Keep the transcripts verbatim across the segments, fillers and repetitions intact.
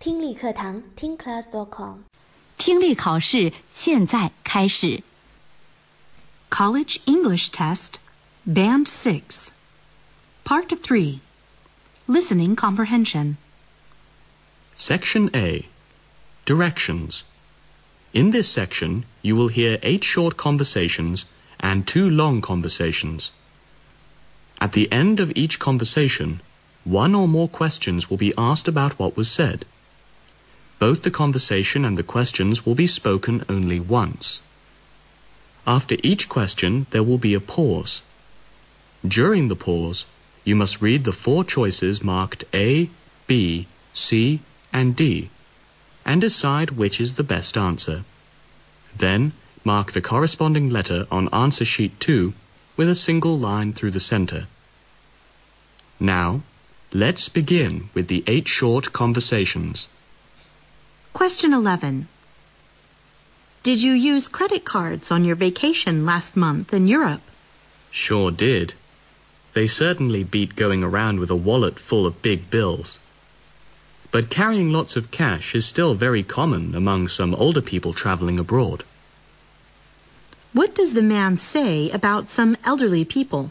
听力课堂 听 class dot com 听力考试现在开始。 College English Test, Band six, Part three, Listening Comprehension. Section A, Directions. In this section, you will hear eight short conversations and two long conversations. At the end of each conversation, one or more questions will be asked about what was said. Both the conversation and the questions will be spoken only once. After each question, there will be a pause. During the pause, you must read the four choices marked A, B, C, and D, and decide which is the best answer. Then, mark the corresponding letter on answer sheet two with a single line through the center. Now, let's begin with the eight short conversations. Question eleven. Did you use credit cards on your vacation last month in Europe? Sure did. They certainly beat going around with a wallet full of big bills. But carrying lots of cash is still very common among some older people traveling abroad. What does the man say about some elderly people?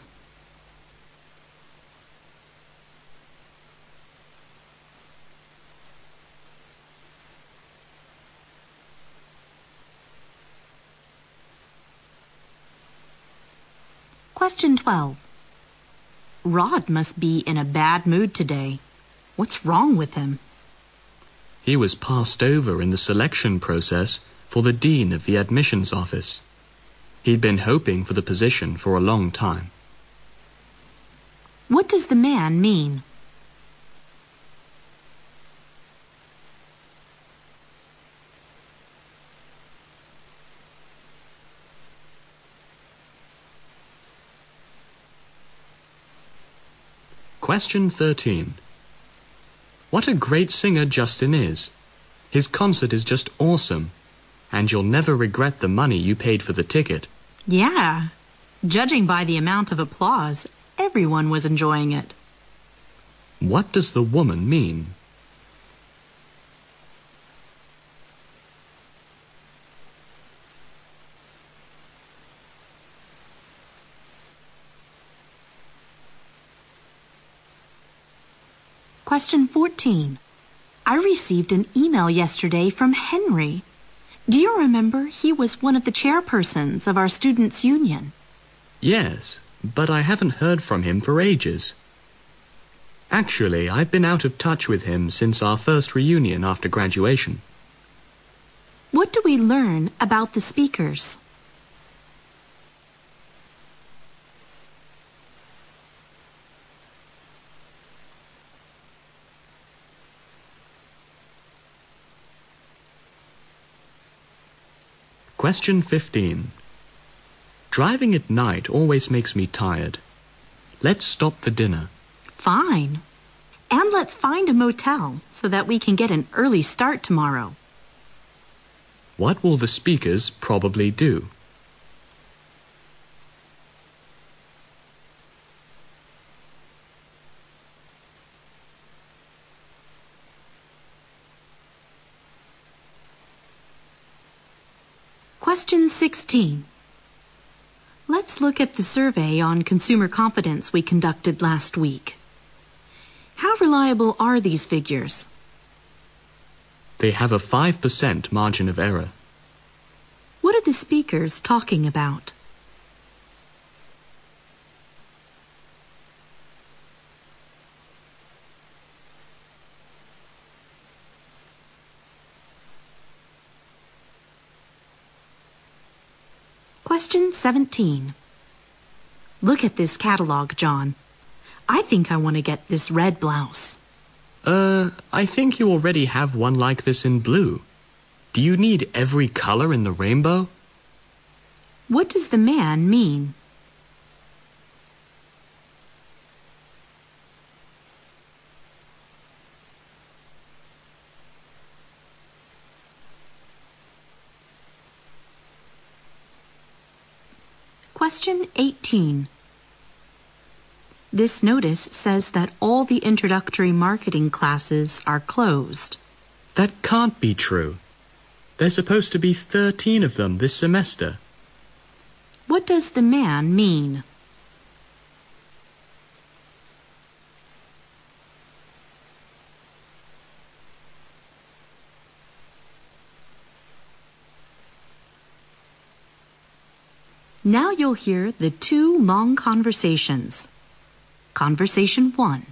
Question twelve. Rod must be in a bad mood today. What's wrong with him? He was passed over in the selection process for the dean of the admissions office. He'd been hoping for the position for a long time. What does the man mean? Question thirteen. What a great singer Justin is. His concert is just awesome, and you'll never regret the money you paid for the ticket. Yeah. Judging by the amount of applause, everyone was enjoying it. What does the woman mean? Question fourteen. I received an email yesterday from Henry. Do you remember he was one of the chairpersons of our students' union? Yes, but I haven't heard from him for ages. Actually, I've been out of touch with him since our first reunion after graduation. What do we learn about the speakers? Question fifteen. Driving at night always makes me tired. Let's stop for dinner. Fine. And let's find a motel so that we can get an early start tomorrow. What will the speakers probably do? Question sixteen. Let's look at the survey on consumer confidence we conducted last week. How reliable are these figures? They have a five percent margin of error. What are the speakers talking about? Question seventeen. Look at this catalog, John. I think I want to get this red blouse. Uh, I think you already have one like this in blue. Do you need every color in the rainbow? What does the man mean? Question eighteen. This notice says that all the introductory marketing classes are closed. That can't be true. There's supposed to be thirteen of them this semester. What does the man mean? Now you'll hear the two long conversations. Conversation one.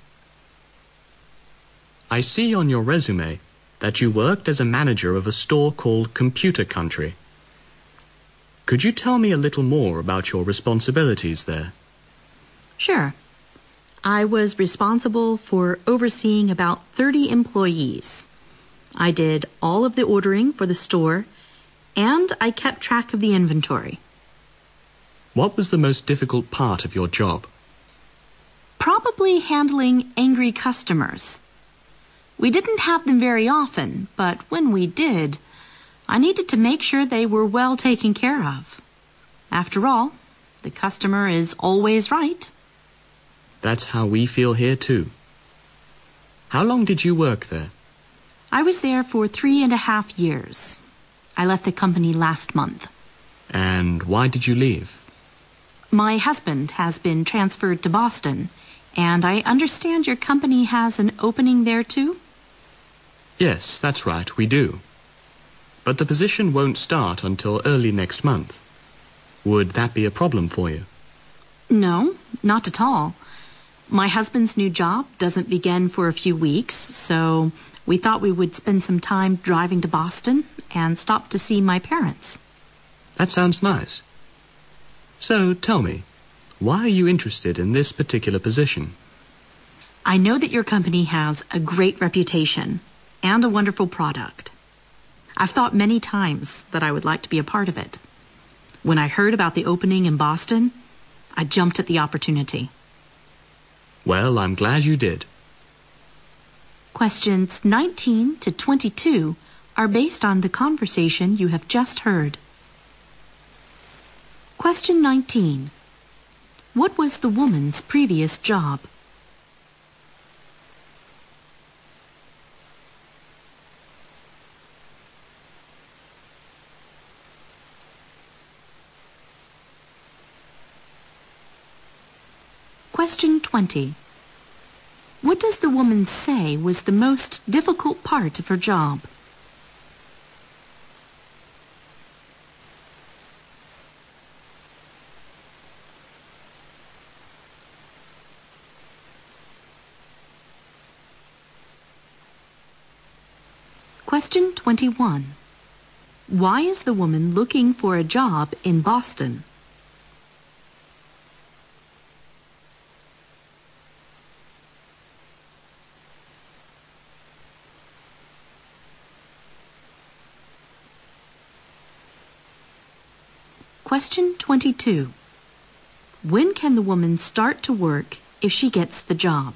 I see on your resume that you worked as a manager of a store called Computer Country. Could you tell me a little more about your responsibilities there? Sure. I was responsible for overseeing about thirty employees. I did all of the ordering for the store, and I kept track of the inventory. What was the most difficult part of your job? Probably handling angry customers. We didn't have them very often, but when we did, I needed to make sure they were well taken care of. After all, the customer is always right. That's how we feel here too. How long did you work there? I was there for three and a half years. I left the company last month. And why did you leave? My husband has been transferred to Boston, and I understand your company has an opening there too? Yes, that's right, we do. But the position won't start until early next month. Would that be a problem for you? No, not at all. My husband's new job doesn't begin for a few weeks, so we thought we would spend some time driving to Boston and stop to see my parents. That sounds nice. So tell me, why are you interested in this particular position? I know that your company has a great reputation and a wonderful product. I've thought many times that I would like to be a part of it. When I heard about the opening in Boston, I jumped at the opportunity. Well, I'm glad you did. Questions nineteen to twenty-two are based on the conversation you have just heard. Question nineteen. What was the woman's previous job? Question twenty. What does the woman say was the most difficult part of her job? Question twenty-one. Why is the woman looking for a job in Boston? Question twenty-two. When can the woman start to work if she gets the job?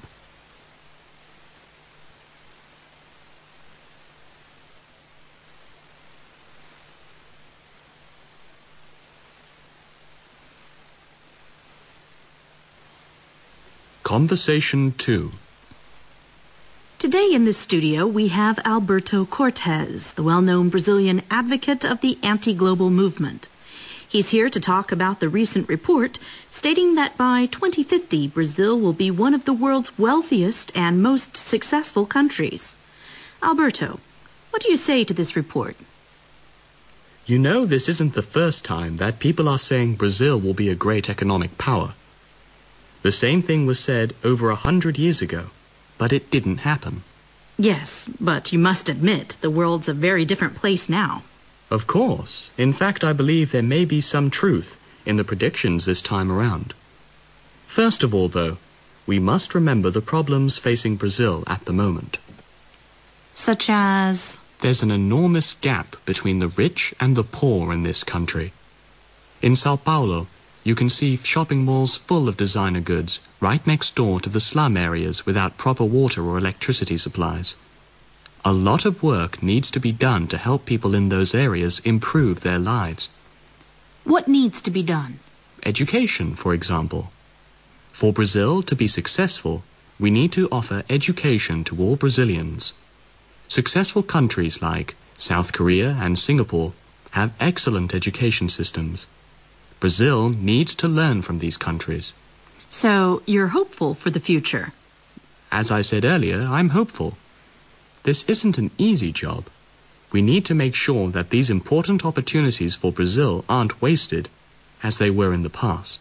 Conversation two. Today in the studio we have Alberto Cortes, the well-known Brazilian advocate of the anti-global movement. He's here to talk about the recent report stating that by twenty fifty, Brazil will be one of the world's wealthiest and most successful countries. Alberto, what do you say to this report? You know, this isn't the first time that people are saying Brazil will be a great economic power. The same thing was said over a hundred years ago, but it didn't happen. Yes, but you must admit the world's a very different place now. Of course. In fact, I believe there may be some truth in the predictions this time around. First of all, though, we must remember the problems facing Brazil at the moment. Such as? There's an enormous gap between the rich and the poor in this country. In Sao Paulo, you can see shopping malls full of designer goods right next door to the slum areas without proper water or electricity supplies. A lot of work needs to be done to help people in those areas improve their lives. What needs to be done? Education, for example. For Brazil to be successful, we need to offer education to all Brazilians. Successful countries like South Korea and Singapore have excellent education systems. Brazil needs to learn from these countries. So you're hopeful for the future? As I said earlier, I'm hopeful. This isn't an easy job. We need to make sure that these important opportunities for Brazil aren't wasted, as they were in the past.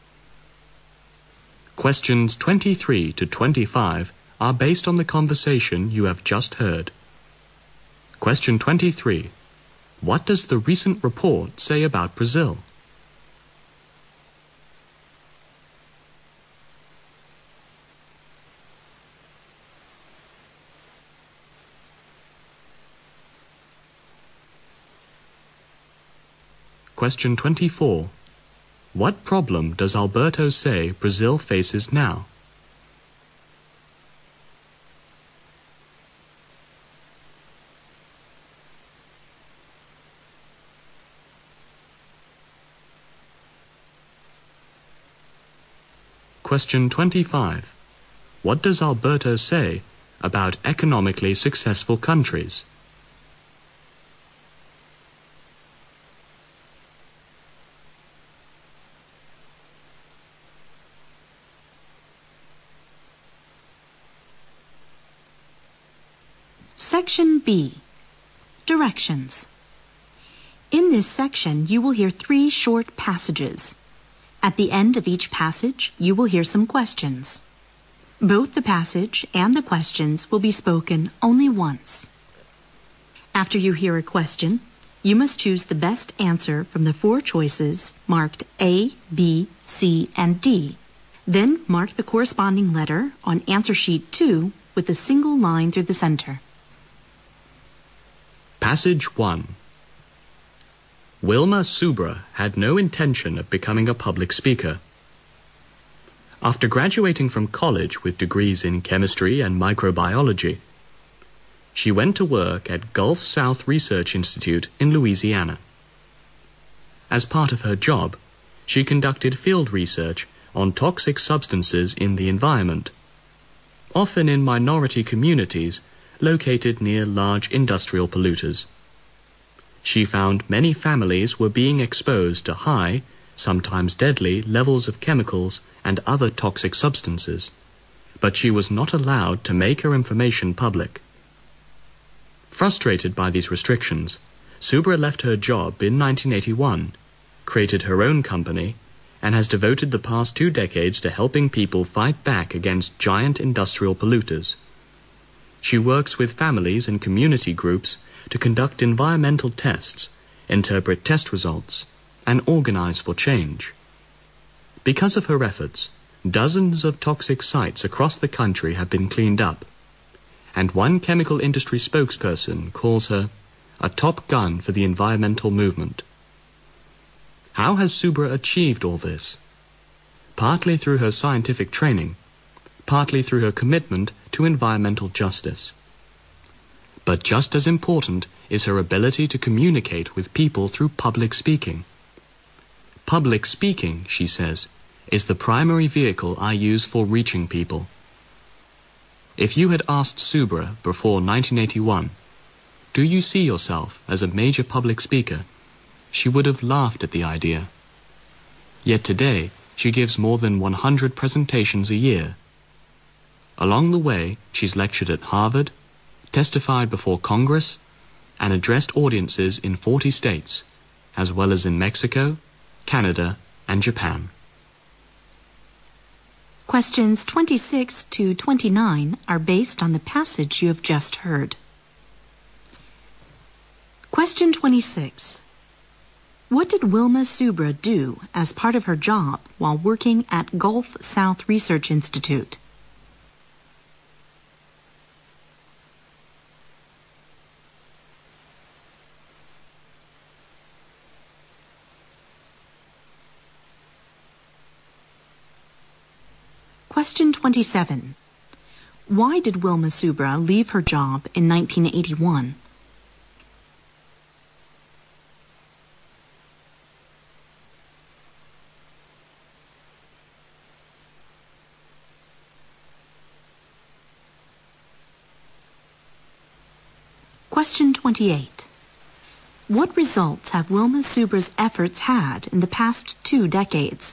Questions twenty-three to twenty-five are based on the conversation you have just heard. Question twenty-three. What does the recent report say about Brazil? Question twenty-four. What problem does Alberto say Brazil faces now? Question twenty-five. What does Alberto say about economically successful countries? Section B. Directions. In this section, you will hear three short passages. At the end of each passage, you will hear some questions. Both the passage and the questions will be spoken only once. After you hear a question, you must choose the best answer from the four choices marked A, B, C, and D. Then mark the corresponding letter on answer sheet two with a single line through the center. Passage one. Wilma Subra had no intention of becoming a public speaker. After graduating from college with degrees in chemistry and microbiology, she went to work at Gulf South Research Institute in Louisiana. As part of her job, she conducted field research on toxic substances in the environment, often in minority communities located near large industrial polluters. She found many families were being exposed to high, sometimes deadly, levels of chemicals and other toxic substances, but she was not allowed to make her information public. Frustrated by these restrictions, Subra left her job in nineteen eighty-one, created her own company, and has devoted the past two decades to helping people fight back against giant industrial polluters. She works with families and community groups to conduct environmental tests, interpret test results, and organize for change. Because of her efforts, dozens of toxic sites across the country have been cleaned up, and one chemical industry spokesperson calls her a top gun for the environmental movement. How has Subra achieved all this? Partly through her scientific training, partly through her commitment to environmental justice. But just as important is her ability to communicate with people through public speaking. Public speaking, she says, is the primary vehicle I use for reaching people. If you had asked Subra before nineteen eighty-one, do you see yourself as a major public speaker, she would have laughed at the idea. Yet today, she gives more than one hundred presentations a year. Along the way, she's lectured at Harvard, testified before Congress, and addressed audiences in forty states, as well as in Mexico, Canada, and Japan. Questions twenty-six to twenty-nine are based on the passage you have just heard. Question twenty-six. What did Wilma Subra do as part of her job while working at Gulf South Research Institute? Question twenty-seven. Why did Wilma Subra leave her job in nineteen eighty-one? Question twenty-eight. What results have Wilma Subra's efforts had in the past two decades?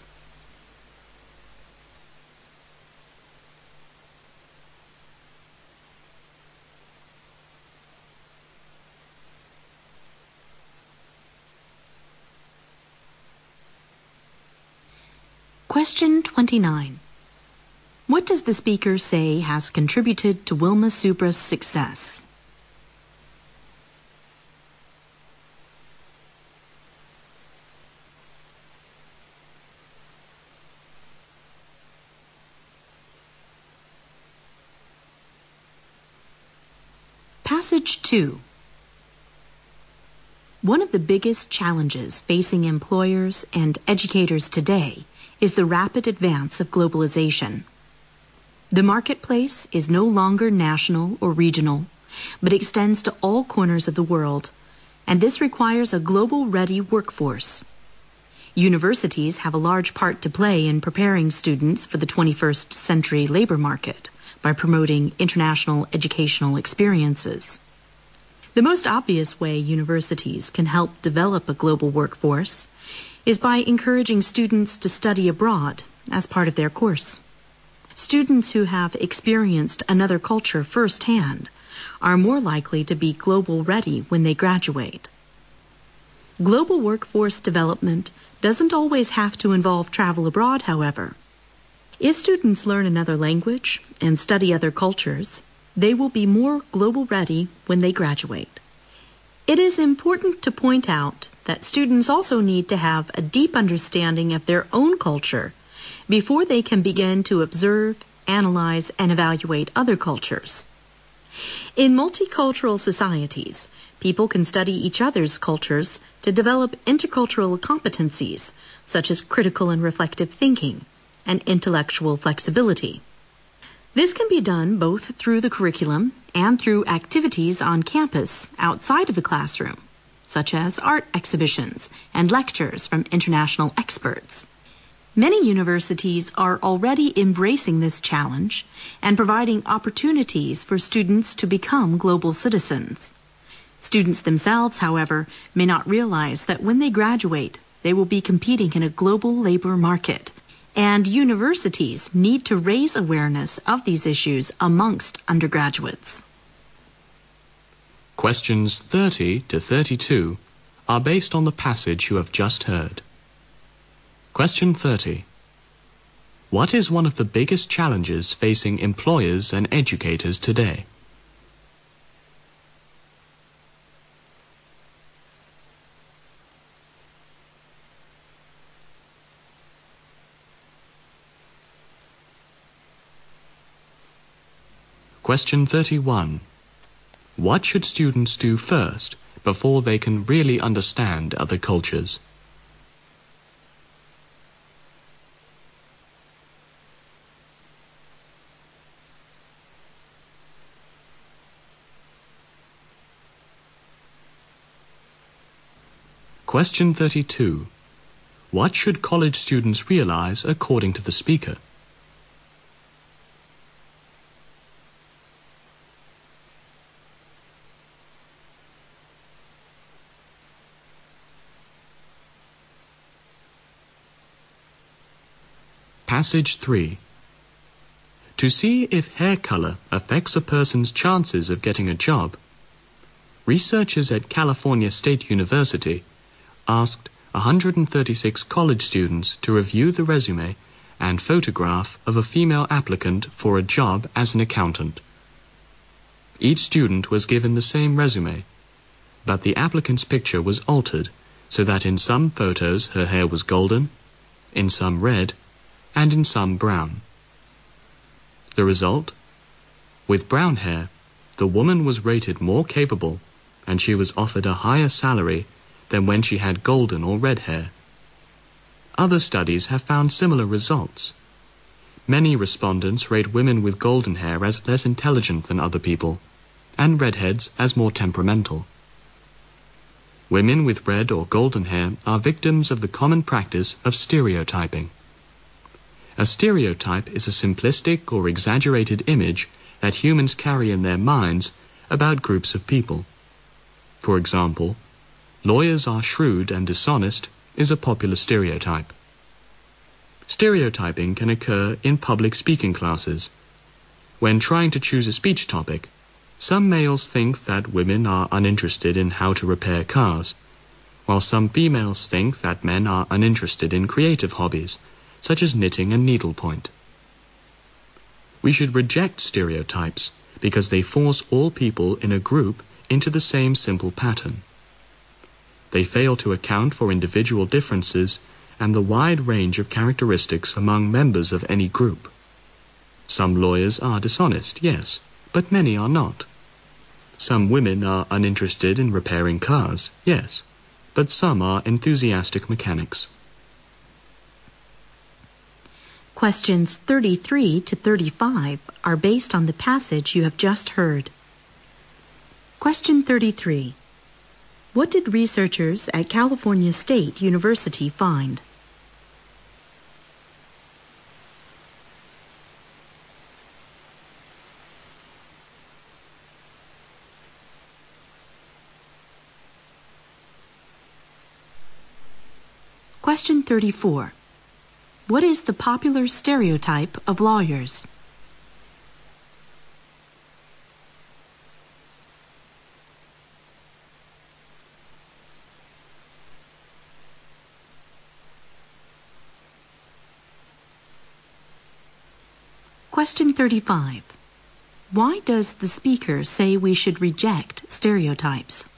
Question twenty-nine. What does the speaker say has contributed to Wilma Subra's success? Passage two. One of the biggest challenges facing employers and educators today is the rapid advance of globalization. The marketplace is no longer national or regional, but extends to all corners of the world, and this requires a global-ready workforce. Universities have a large part to play in preparing students for the twenty-first century labor market by promoting international educational experiences. The most obvious way universities can help develop a global workforce is by encouraging students to study abroad as part of their course. Students who have experienced another culture firsthand are more likely to be global ready when they graduate. Global workforce development doesn't always have to involve travel abroad, however. If students learn another language and study other cultures, they will be more global ready when they graduate. It is important to point out that students also need to have a deep understanding of their own culture before they can begin to observe, analyze, and evaluate other cultures. In multicultural societies, people can study each other's cultures to develop intercultural competencies, such as critical and reflective thinking and intellectual flexibility. This can be done both through the curriculum and through activities on campus outside of the classroom, such as art exhibitions and lectures from international experts. Many universities are already embracing this challenge and providing opportunities for students to become global citizens. Students themselves, however, may not realize that when they graduate, they will be competing in a global labor market, and universities need to raise awareness of these issues amongst undergraduates. Questions thirty to thirty-two are based on the passage you have just heard. Question thirty. What is one of the biggest challenges facing employers and educators today? Question thirty-one. What should students do first before they can really understand other cultures? Question thirty-two. What should college students realize according to the speaker? Passage three. To see if hair color affects a person's chances of getting a job, researchers at California State University asked one hundred thirty-six college students to review the resume and photograph of a female applicant for a job as an accountant. Each student was given the same resume, but the applicant's picture was altered so that in some photos her hair was golden, in some red, and in some brown. The result? With brown hair, the woman was rated more capable and she was offered a higher salary than when she had golden or red hair. Other studies have found similar results. Many respondents rate women with golden hair as less intelligent than other people, and redheads as more temperamental. Women with red or golden hair are victims of the common practice of stereotyping. A stereotype is a simplistic or exaggerated image that humans carry in their minds about groups of people. For example, lawyers are shrewd and dishonest is a popular stereotype. Stereotyping can occur in public speaking classes. When trying to choose a speech topic, some males think that women are uninterested in how to repair cars, while some females think that men are uninterested in creative hobbies, such as knitting and needlepoint. We should reject stereotypes because they force all people in a group into the same simple pattern. They fail to account for individual differences and the wide range of characteristics among members of any group. Some lawyers are dishonest, yes, but many are not. Some women are uninterested in repairing cars, yes, but some are enthusiastic mechanics. Questions thirty-three to thirty-five are based on the passage you have just heard. Question thirty-three. What did researchers at California State University find? Question thirty-four. What is the popular stereotype of lawyers? Question thirty-five. Why does the speaker say we should reject stereotypes?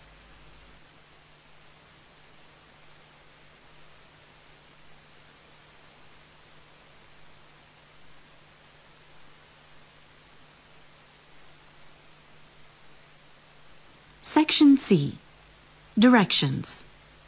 Section C. Directions.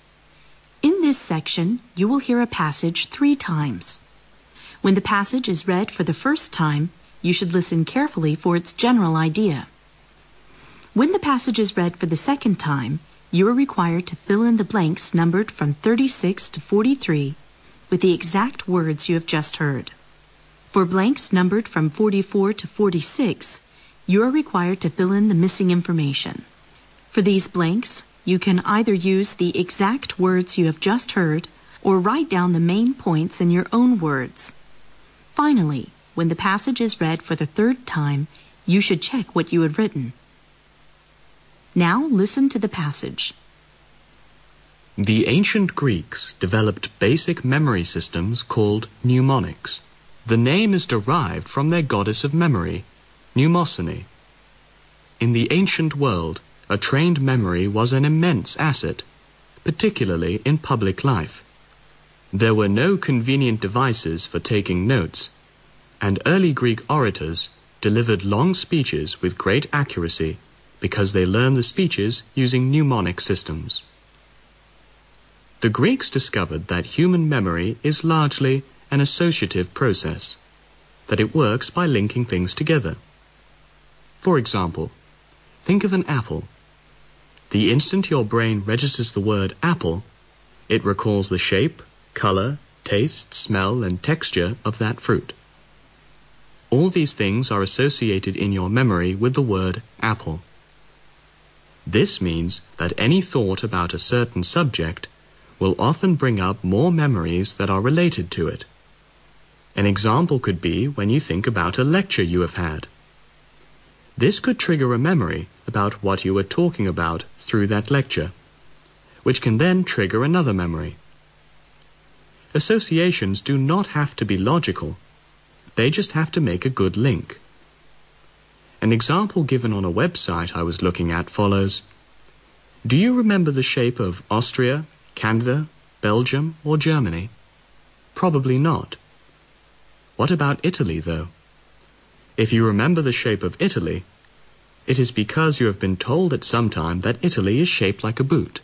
In this section, you will hear a passage three times. When the passage is read for the first time, you should listen carefully for its general idea. When the passage is read for the second time, you are required to fill in the blanks numbered from thirty-six to forty-three with the exact words you have just heard. For blanks numbered from forty-four to forty-six, you are required to fill in the missing information. For these blanks, you can either use the exact words you have just heard or write down the main points in your own words. Finally, when the passage is read for the third time, you should check what you had written. Now listen to the passage. The ancient Greeks developed basic memory systems called mnemonics. The name is derived from their goddess of memory, Mnemosyne. In the ancient world, a trained memory was an immense asset, particularly in public life. There were no convenient devices for taking notes, and early Greek orators delivered long speeches with great accuracy because they learned the speeches using mnemonic systems. The Greeks discovered that human memory is largely an associative process, that it works by linking things together. For example, think of an apple. The instant your brain registers the word apple, it recalls the shape, color, taste, smell, and texture of that fruit. All these things are associated in your memory with the word apple. This means that any thought about a certain subject will often bring up more memories that are related to it. An example could be when you think about a lecture you have had. This could trigger a memory about what you were talking about through that lecture, which can then trigger another memory. Associations do not have to be logical. They just have to make a good link. An example given on a website I was looking at follows: do you remember the shape of Austria, Canada, Belgium, or Germany? Probably not. What about Italy, though? If you remember the shape of Italy, it is because you have been told at some time that Italy is shaped like a boot.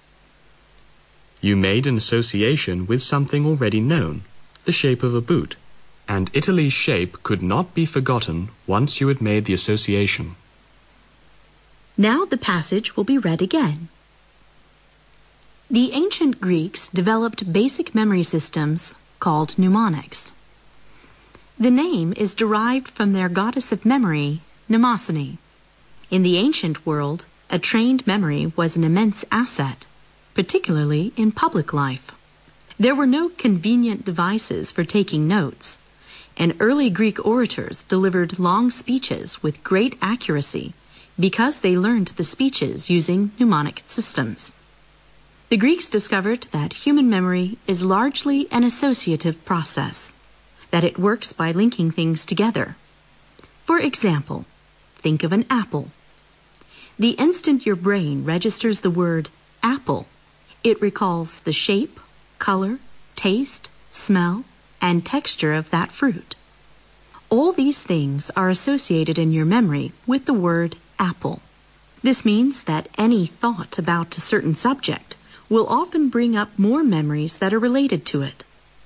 You made an association with something already known, the shape of a boot, and Italy's shape could not be forgotten once you had made the association. Now the passage will be read again. The ancient Greeks developed basic memory systems called mnemonics. The name is derived from their goddess of memory, Mnemosyne. In the ancient world, A trained memory was an immense asset, particularly in public life. There were no convenient devices for taking notes, and early Greek orators delivered long speeches with great accuracy because they learned the speeches using mnemonic systems. The Greeks discovered that human memory is largely an associative process, that it works by linking things together. For example, think of an apple. The instant your brain registers the word apple, it recalls the shape, color, taste, smell, and texture of that fruit. All these things are associated in your memory with the word apple. This means that any thought about a certain subject will often bring up more memories that are related to it.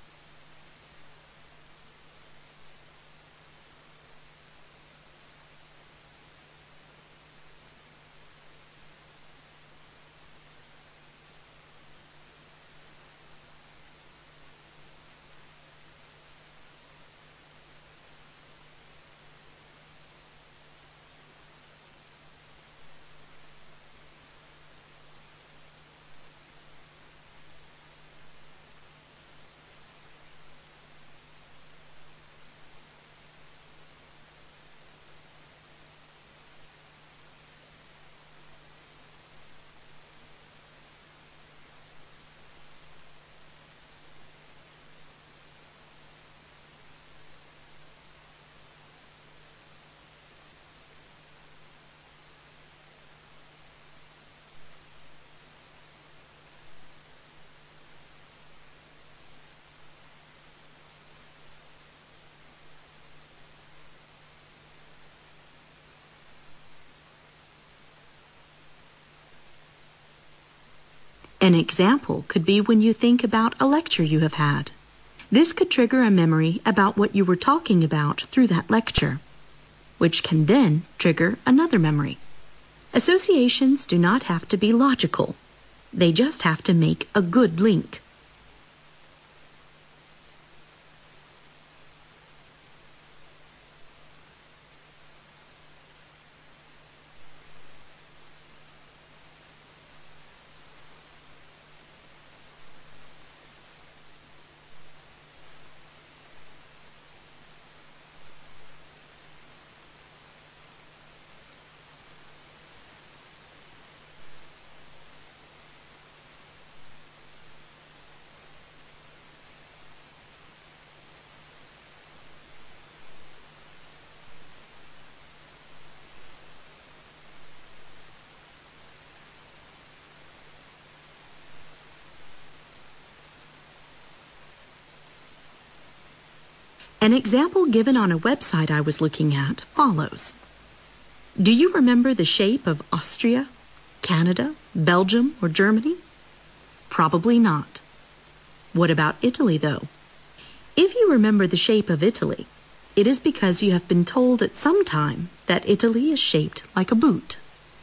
An example could be when you think about a lecture you have had. This could trigger a memory about what you were talking about through that lecture, which can then trigger another memory. Associations do not have to be logical. They just have to make a good link. An example given on a website I was looking at follows. Do you remember the shape of Austria, Canada, Belgium, or Germany? Probably not. What about Italy, though? If you remember the shape of Italy, it is because you have been told at some time that Italy is shaped like a boot.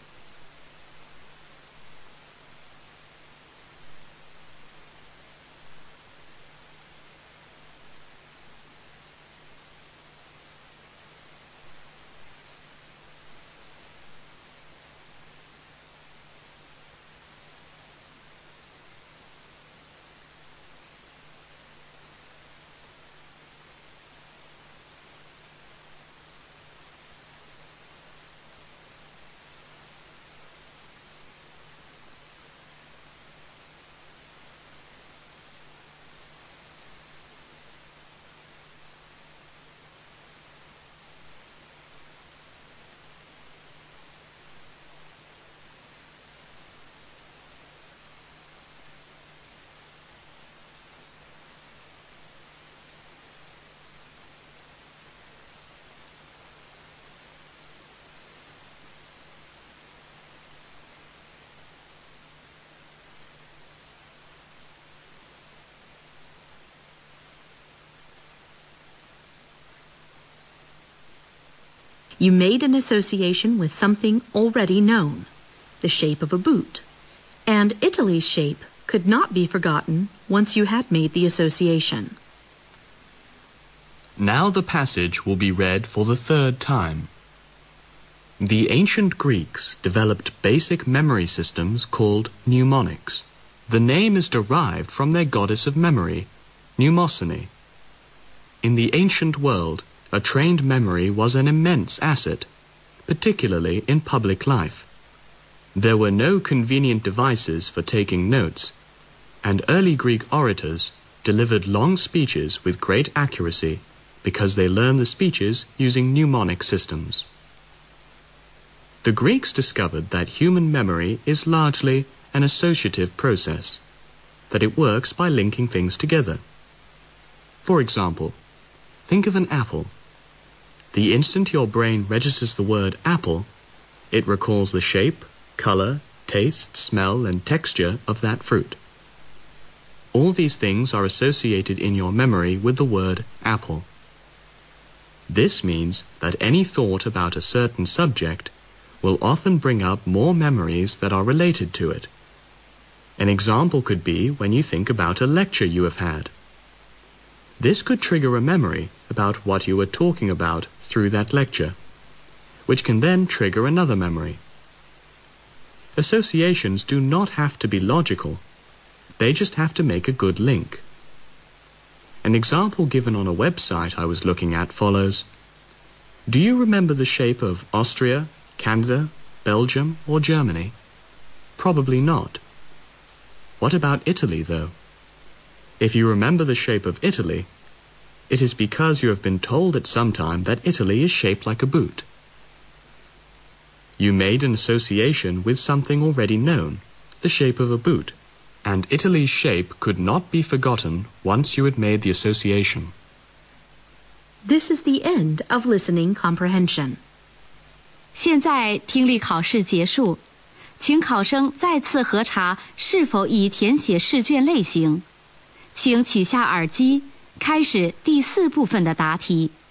You made an association with something already known, the shape of a boot, and Italy's shape could not be forgotten once you had made the association. Now the passage will be read for the third time. The ancient Greeks developed basic memory systems called mnemonics. The name is derived from their goddess of memory, Mnemosyne. In the ancient world, a trained memory was an immense asset, particularly in public life. There were no convenient devices for taking notes, and early Greek orators delivered long speeches with great accuracy because they learned the speeches using mnemonic systems. The Greeks discovered that human memory is largely an associative process, that it works by linking things together. For example, think of an apple. The instant your brain registers the word apple, it recalls the shape, color, taste, smell, and texture of that fruit. All these things are associated in your memory with the word apple. This means that any thought about a certain subject will often bring up more memories that are related to it. An example could be when you think about a lecture you have had. This could trigger a memory about what you were talking about through that lecture, which can then trigger another memory. Associations do not have to be logical. They just have to make a good link. An example given on a website I was looking at follows. Do you remember the shape of Austria, Canada, Belgium, or Germany? Probably not. What about Italy, though? If you remember the shape of Italy, it is because you have been told at some time that Italy is shaped like a boot. You made an association with something already known, the shape of a boot, and Italy's shape could not be forgotten once you had made the association. This is the end of listening comprehension. 现在听力考试结束，请考生再次核查是否已填写试卷类型。请取下耳机，开始第四部分的答题。